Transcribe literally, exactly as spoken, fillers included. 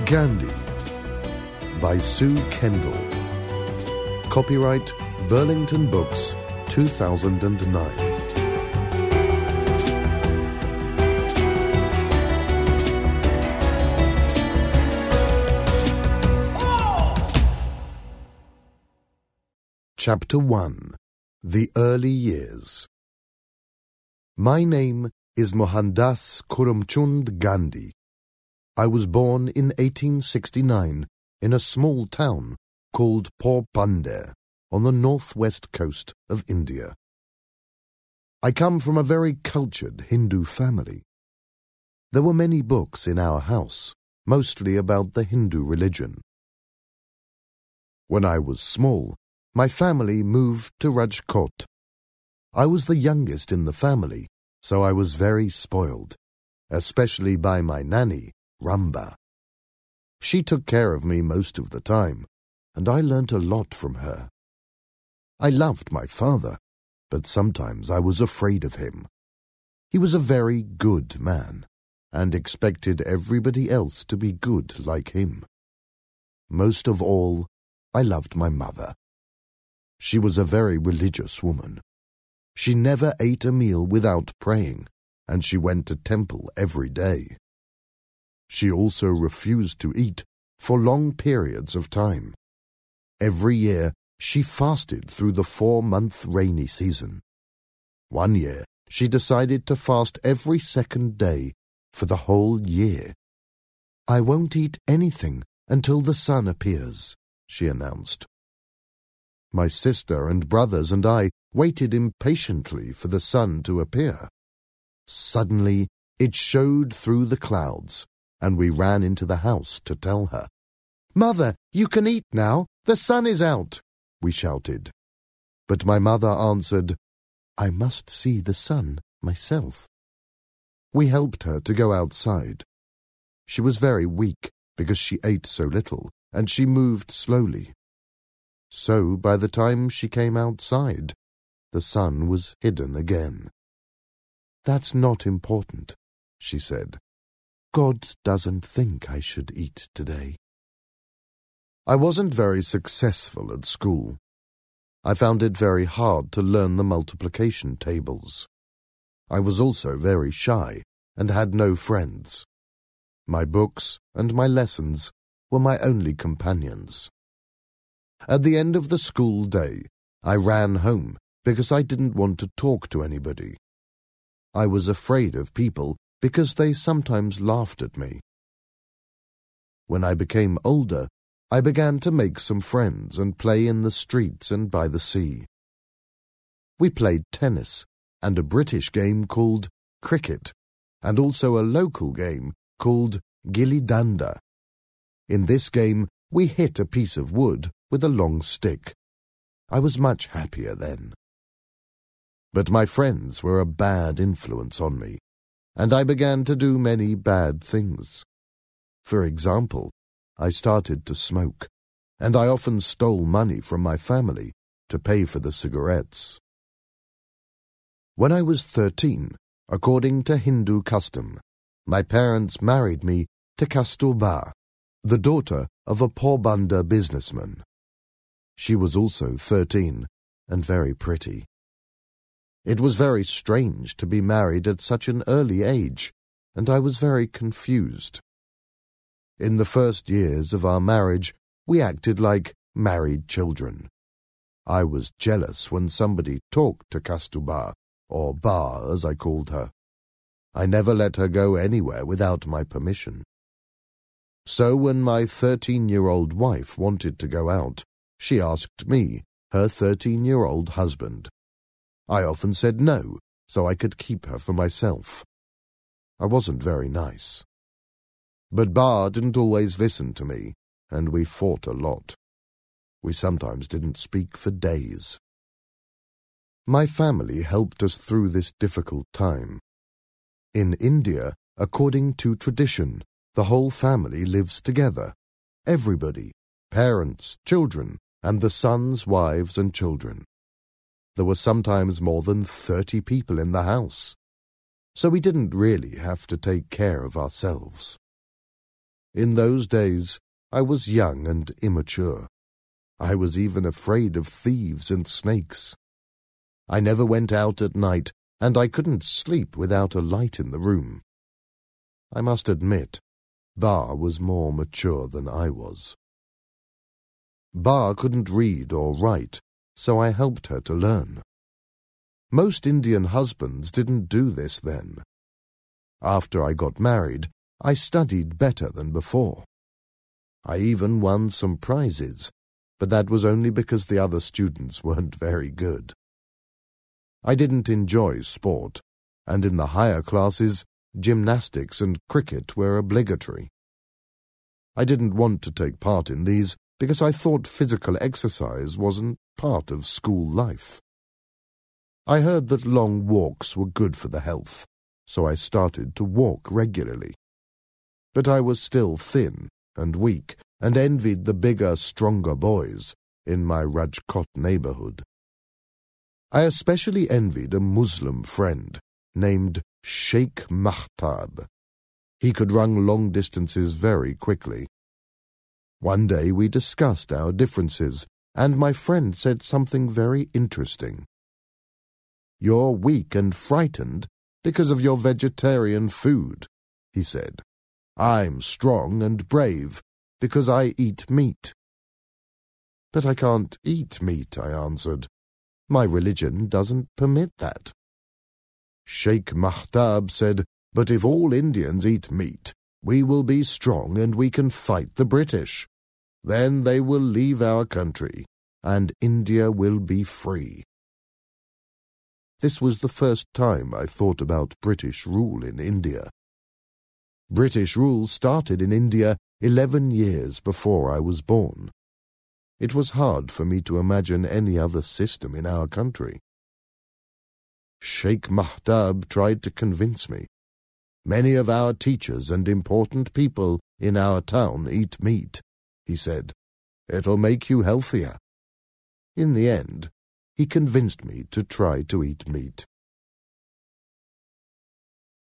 Gandhi by Sue Kendall. Copyright Burlington Books, two thousand nine. Chapter one. The Early Years. My name is Mohandas Karamchand Gandhi. I was born in eighteen sixty-nine in a small town called Porbandar on the northwest coast of India. I come from a very cultured Hindu family. There were many books in our house, mostly about the Hindu religion. When I was small, my family moved to Rajkot. I was the youngest in the family, so I was very spoiled, especially by my nanny, Ramba. She took care of me most of the time, and I learnt a lot from her. I loved my father, but sometimes I was afraid of him. He was a very good man, and expected everybody else to be good like him. Most of all, I loved my mother. She was a very religious woman. She never ate a meal without praying, and she went to temple every day. She also refused to eat for long periods of time. Every year, she fasted through the four-month rainy season. One year, she decided to fast every second day for the whole year. "I won't eat anything until the sun appears," she announced. My sister and brothers and I waited impatiently for the sun to appear. Suddenly, it showed through the clouds, and we ran into the house to tell her. "Mother, you can eat now. The sun is out," we shouted. But my mother answered, "I must see the sun myself." We helped her to go outside. She was very weak because she ate so little, and she moved slowly. So by the time she came outside, the sun was hidden again. "That's not important," she said. "God doesn't think I should eat today." I wasn't very successful at school. I found it very hard to learn the multiplication tables. I was also very shy and had no friends. My books and my lessons were my only companions. At the end of the school day, I ran home because I didn't want to talk to anybody. I was afraid of people because they sometimes laughed at me. When I became older, I began to make some friends and play in the streets and by the sea. We played tennis and a British game called cricket, and also a local game called Gilli Danda. In this game, we hit a piece of wood with a long stick. I was much happier then. But my friends were a bad influence on me, and I began to do many bad things. For example, I started to smoke, and I often stole money from my family to pay for the cigarettes. When I was thirteen, according to Hindu custom, my parents married me to Kasturba, the daughter of a Porbandar businessman. She was also thirteen and very pretty. It was very strange to be married at such an early age, and I was very confused. In the first years of our marriage, we acted like married children. I was jealous when somebody talked to Kasturba, or Ba as I called her. I never let her go anywhere without my permission. So when my thirteen-year-old wife wanted to go out, she asked me, her thirteen-year-old husband. I often said no, so I could keep her for myself. I wasn't very nice. But Ba didn't always listen to me, and we fought a lot. We sometimes didn't speak for days. My family helped us through this difficult time. In India, according to tradition, the whole family lives together. Everybody, parents, children, and the sons, wives, and children. There were sometimes more than thirty people in the house, so we didn't really have to take care of ourselves. In those days, I was young and immature. I was even afraid of thieves and snakes. I never went out at night, and I couldn't sleep without a light in the room. I must admit, Ba was more mature than I was. Ba couldn't read or write, so I helped her to learn. Most Indian husbands didn't do this then. After I got married, I studied better than before. I even won some prizes, but that was only because the other students weren't very good. I didn't enjoy sport, and in the higher classes, gymnastics and cricket were obligatory. I didn't want to take part in these because I thought physical exercise wasn't part of school life. I heard that long walks were good for the health, so I started to walk regularly. But I was still thin and weak and envied the bigger, stronger boys in my Rajkot neighborhood. I especially envied a Muslim friend named Sheikh Mahtab. He could run long distances very quickly. One day we discussed our differences, and my friend said something very interesting. "You're weak and frightened because of your vegetarian food," he said. "I'm strong and brave because I eat meat." "But I can't eat meat," I answered. "My religion doesn't permit that." Sheikh Mahtab said, "But if all Indians eat meat, we will be strong and we can fight the British. Then they will leave our country, and India will be free." This was the first time I thought about British rule in India. British rule started in India eleven years before I was born. It was hard for me to imagine any other system in our country. Sheikh Mahtab tried to convince me. "Many of our teachers and important people in our town eat meat," he said. "It'll make you healthier." In the end, he convinced me to try to eat meat.